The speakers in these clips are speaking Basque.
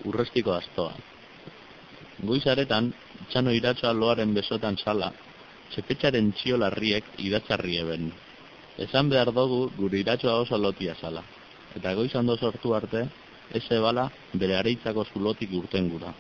urrestiko astoa. Goizaretan, Txano Iratxoa loaren besotan sala, txepetxaren txio larriek idatzarri eben. Esan behar dugu gure Iratxoa oso lotia sala, eta goizando sortu arte, ez ebala bere areitzako zulotik urten gura.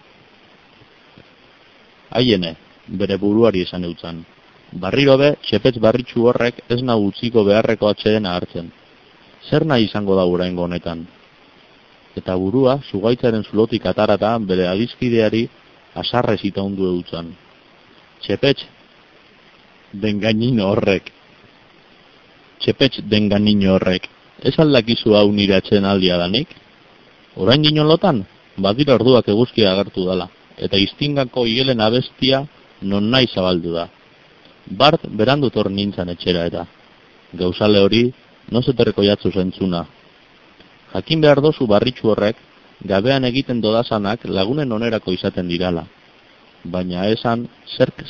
Haiene, bere buruari esan eutzan. Barriro be, txepetz barritxu horrek ez nahu utziko beharreko atxeden hartzen. Zer nahi izango da oraingo honetan? Eta burua, zugaitzaren zulotik atarata bere adizkideari asarrez itaundu eutzan. Txepetx, denganino horrek. Txepetx, denganino horrek. Ez aldakizu hau nire atxeden aldia danik? Orain gino lotan, badira orduak eguzkia agertu dala, eta iztingako igelen abestia non nahi zabaldu da. Bart berandu torn nintzan etxera eta. Gauzale hori, nozeterreko jatzu zentzuna. Jakin behar dozu barritxu horrek, gabean egiten dodazanak lagunen onerako izaten dirala. Baina esan, zerk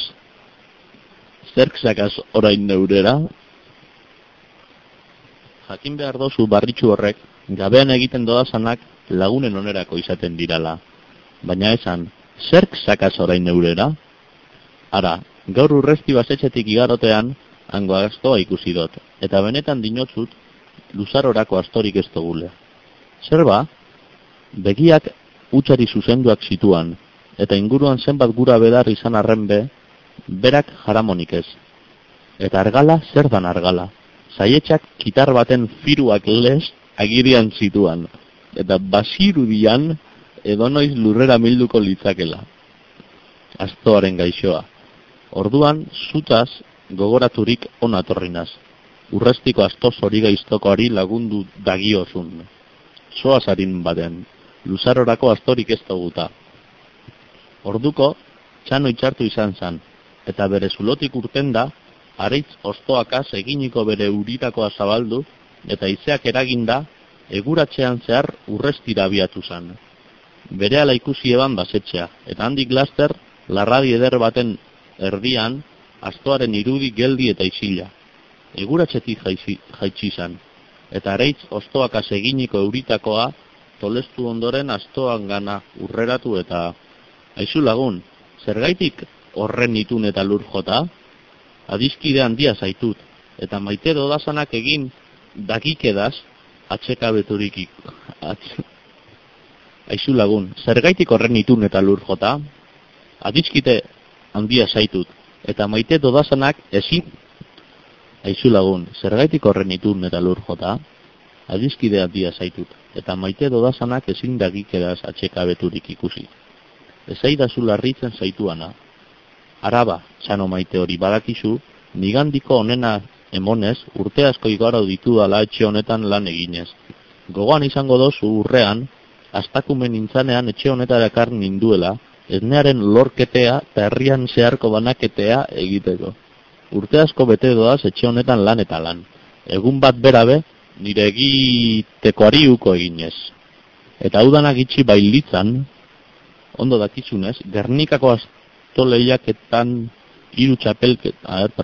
sakaz orain neurera? Jakin behar dozu barritxu horrek, gabean egiten dodazanak lagunen onerako izaten dirala. Baina esan, zerk sakaz orain neurera? Ara, gaur urresti basetxetik igarotean, hango astoa ikusi dut, eta benetan dinotzut, luzarorako astorik ez dugule. Zer ba? Begiak hutsari zuzenduak zituan, eta inguruan zenbat gura bedar izan arren be, berak jaramonik ez. Eta argala, zer dan argala? Zaietxak kitar baten firuak lez agirian zituan, eta basirudian edonoiz lurrera milduko litzakela. Astoaren gaixoa. Orduan, zutaz, gogoraturik onatorrinaz. Urrestiko asto zori gaiztokoari lagundu dagiozun. Soazarin baden, luzarorako astorik ez duguta. Orduko, Txano itxartu izan zan, eta bere zulotik urten da, areitz ostoakaz eginiko bere uritakoa zabaldu, eta izeak eraginda, eguratzean zehar urrestira abiatu zan. Berehala ikusi eban basetxea, eta handik laster, larradi eder baten erdian, astoaren irudi geldi eta isila. Eguratzetik jaitsi zan, eta areitz ostoakaz eginiko euritakoa, tolestu ondoren astoan gana urreratu eta... Aizu lagun, zergaitik horren itun eta lur jota? Adizkide handia zaitut, eta maite dodazanak egin dakikedaz atxekabeturik Aizu lagun, zergaitik horren itun eta lur jota? Adizkide handia zaitut, eta maite dodazanak ezin... Aizu lagun, zergaitik horren itun eta lur jota? Adizkide handia zaitut, eta maite dodazanak ezin dakikedaz atxekabeturik ikusi. Ezaidazu larritzen zaituana. Araba, Txano maite hori badakizu, nigandiko onena emonez, urte asko igaro ditudala etxe honetan lan eginez. Gogoan izango dozu urrean, astakumen nintzanean etxe honetara ekar ninduela, esnearen lorketea eta herrian zeharko banaketea egiteko. Urte asko bete doaz etxe honetan lan eta lan. Egun bat berabe, nire egitekoari uko eginez. Eta udanak itxi bailitzan, ondo dakizunez, Gernikako asto lehiaketan hiru txapelket...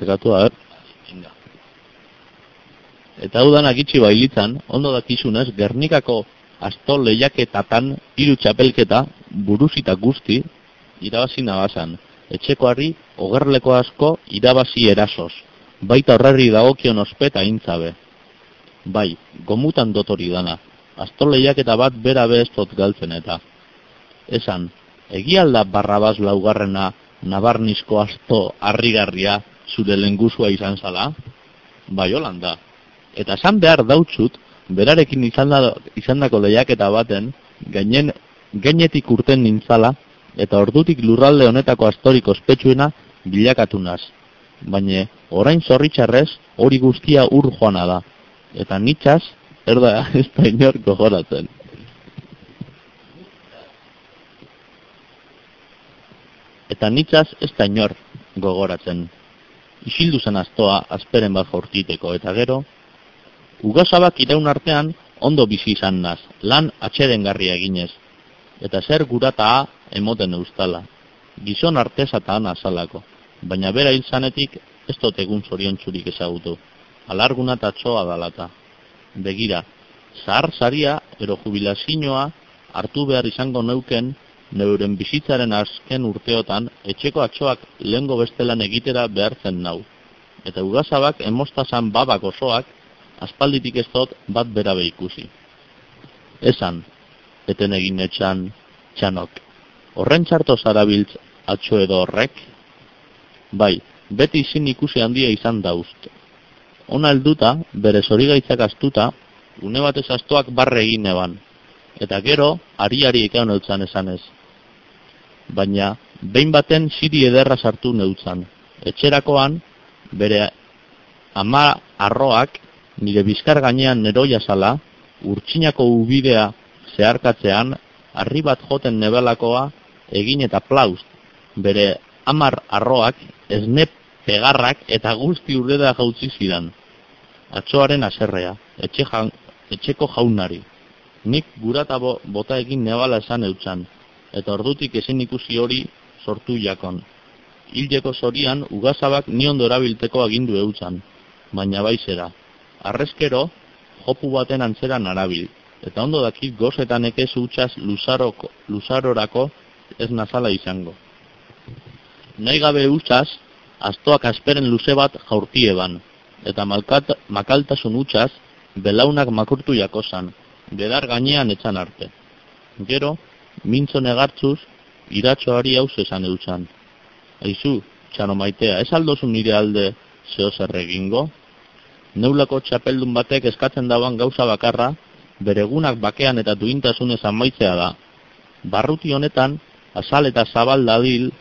Eta udanak itxi bailitzan, ondo dakizunez, Gernikako asto lehiaketatan hiru txapelketa buruzita guzti irabazi nabazan. Etxekoari ogerleko asko irabazi erasoz. Baita horreri dagokion ospeta intzabe. Bai, gomutan dotori dana. Asto lehiaketa bat berabe ez dut galtzen eta. Esan, egialda Barrabas laugarrena nabarnizko asto harrigarria zure lenguzua izan zala? Bai, holanda. Eta esan behar dautzut, berarekin izandako lehiaketa baten, gainetik urten nintzala, eta ordutik lurralde honetako astorik ospetsuena bilakatunaz. Baina, orain zorritxarrez, hori guztia ur joana da. Eta nitxaz, ez da inor gogoratzen. Eta nitzaz ez da inor gogoratzen. Isildu zen astoa azperen bat jaurtiteko, eta gero, ugazabak iraun artean ondo bizi izan naz, lan atxedengarria eginez, eta zer gurataa emoten eustala. Gizon artesataan azalako, baina bera hil zanetik ez dut egun zoriontzurik ezagutu, alarguna eta txoa dalata. Begira, zahar zaria ero jubilazioa hartu behar izango neuken neuren bizitzaren azken urteotan etxeko atxoak lehengo bestelan egitera behartzen nau. Eta ugazabak emostazan babak osoak aspalditik ez dut bat berabe ikusi. Esan, eten egin etxan Txanok, horren txarto zarabiltz atxo edo horrek? Bai, beti izin ikusi handia izan dauzt. Ona helduta, bere zorigaitzak astuta, une batez astoak barre egin eban, eta gero, ari ekan neutzan esanez. Baina, behin baten siri ederra sartu neutzan. Etxerakoan, bere ama arroak, nire bizkar gainean neroia zala, urtsinako ubidea zeharkatzean, harri bat joten nebelakoa, egin eta plaust, bere amar arroak, esne pegarrak eta guzti urreda jautzi zidan. Atxoaren aserrea, etxeko jaunari. Nik gurata bota egin nebala esan eutzan, eta ordutik ezin ikusi hori sortu jakon. Hileko zorian ugazabak ni ondo erabilteko agindu eutzan, baina baizera. Arrezkero, jopu baten antzeran arabil, eta ondo dakit gozetan ekez utxaz luzarorako ez nazala izango. Nahi gabe utxaz, astoak asperen luze bat jaurtieban, eta makaltasun utxaz, belaunak makurtu jakozan, bedar gainean etxan arte. Gero, mintzo negartzuz, iratxoari hauz esan eutzan. Aizu, Txano maitea, ez aldozu nire alde zeo zer egingo? Neulako txapeldun batek eskatzen dauan gauza bakarra, beregunak bakean eta duintasunez amaitzea da. Barruti honetan, azal eta zabal dabil,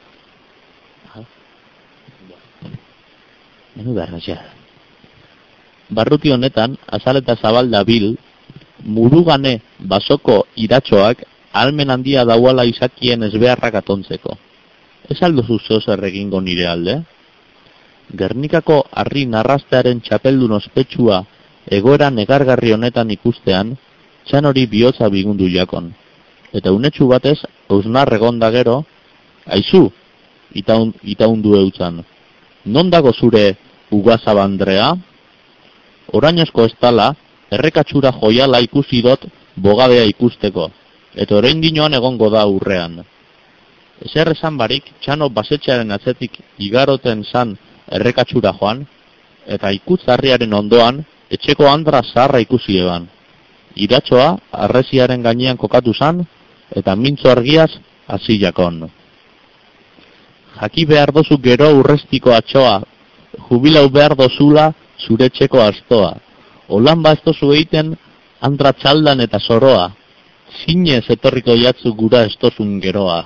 Barruti honetan, azal eta zabal dabil, murugane basoko iratxoak almen handia dauala izakien ezbeharrak atontzeko. Ez aldozu zeo zer egingo nire alde? Gernikako harri narrastearen txapeldun ospetsua egoera negargarri honetan ikustean, Txanori bihotza bigundu jakon. Eta unetxu batez, ausnar egonda gero, aizu, itaundu eutzan. Non dago zure ugazabandrea? Orainozko ez tala, errekatxura joiala ikusi dot bogadea ikusteko, eta orain dinoan egongo da urrean. Ezer esan barik, Txano basetxearen atzetik igaroten zan errekatxura joan, eta ikutzarriaren ondoan, etxeko andra zaharra ikusi eban. Iratxoa, arreziaren gainean kokatu zan, eta mintzo argiaz hasi jakon. Jaki behar dozu gero urrestiko atxoa, jubilau behar dozula zure etxeko astoa. Olan ba ez dozu egiten andra txaldan eta soroa, zinez etorriko jatzu gura ez dozun geroa.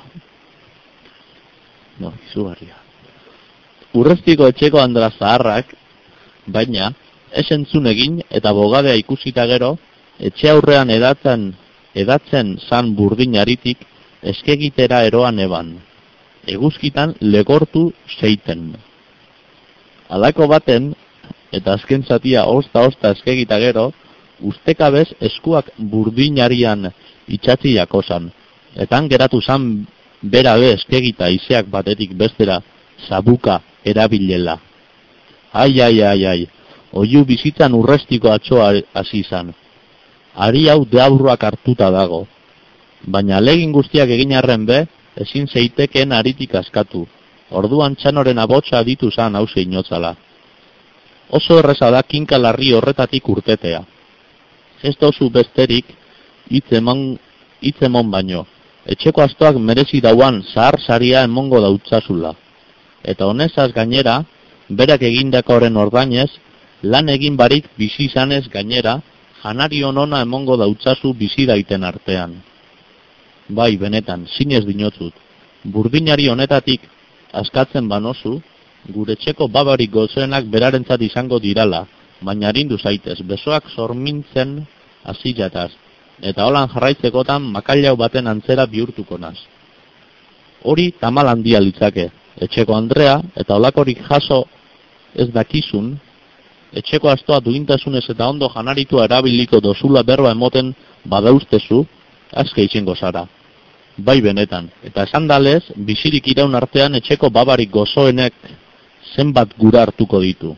No, izugarria. Urrestiko etxeko andra zaharrak, baina, ez entzun egin eta bogadea ikusita gero, etxe aurrean edatzen zan burdin aritik, eskegitera eroan eban. Eguzkitan legortu zeiten. Alako baten, eta azken zatia osta eskegita gero, ustekabez eskuak burdinarian itxatzi jakozan, eta han geratu zan berabe eskegita izeak batetik bestera zabuka erabilela. Ai, oiu bizitzan urrestiko atxoa hasi izan. Ari hau deabruak hartuta dago. Baina alegin guztiak egin arren be, ezin zeiteken aritik askatu. Orduan Txanoren abotsa ditu zan hause inotzala. Oso erreza da kinka larri horretatik urtetea. Ez dozu besterik hitzemon baino. Etxeko astoak merezi dauan zahar saria emongo dautzazula. Eta honezaz gainera, berak egindakoren ordainez, lan egin barik bizi izanez gainera, janari onona emongo dautzazu bizi daiten artean. Bai, benetan, zinez dinotzut. Burdinari honetatik askatzen banozu, gure etxeko babarik gozoenak berarentzat izango dirala, baina arindu zaitez, besoak zormintzen hasi jataz, eta holan jarraitzekotan makailau baten antzera bihurtuko naz. Hori tamal handia litzake, etxeko Andrea, eta holakorik jaso ez dakizun, etxeko astoa duintasunez eta ondo janaritua erabiliko dozula berba emoten badaustezu, azke itxengo zara. Bai benetan, eta esan dalez, bizirik iraun artean etxeko babarik gozoenek zenbat gura hartuko ditu.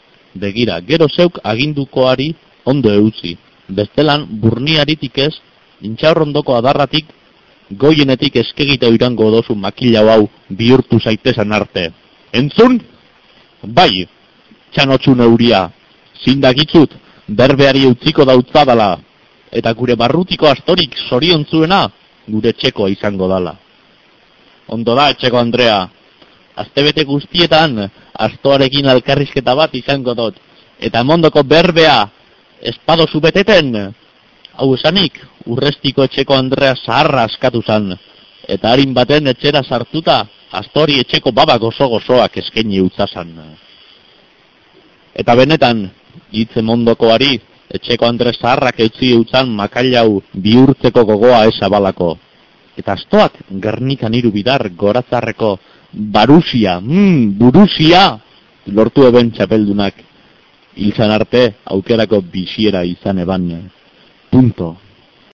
Begira, gero zeuk agindukoari ondo eutzi, bestelan burniaritik ez, intxaurrondoko adarratik, goienetik eskegita irango dozu makilau hau bihurtu zaitezan arte. Entzun? Bai, txanotxu neuria, zindagitzut, berbeari utziko dautzadala, eta gure barrutiko astorik zoriontzuena gure txekoa izango dala. Ondo da, etxeko Andrea, astebete guztietan astoarekin alkarrizketa bat izango dut, eta mondoko berbea espadozu beteten. Hau esanik, urrestiko etxeko Andrea zaharra askatu zan, eta harin baten etxera sartuta, astori etxeko baba gozo-gozoak eskaini utzazan. Eta benetan, hitze mondokoari, etxeko Andre zaharrak eutzi utzan makailau bihurtzeko gogoa esabalako. Eta astoak Gernikan 3 bidar goratzarreko barusia, burusia, lortu eben txapeldunak. Hilzan arte, aukerako biziera izan eban. Punto.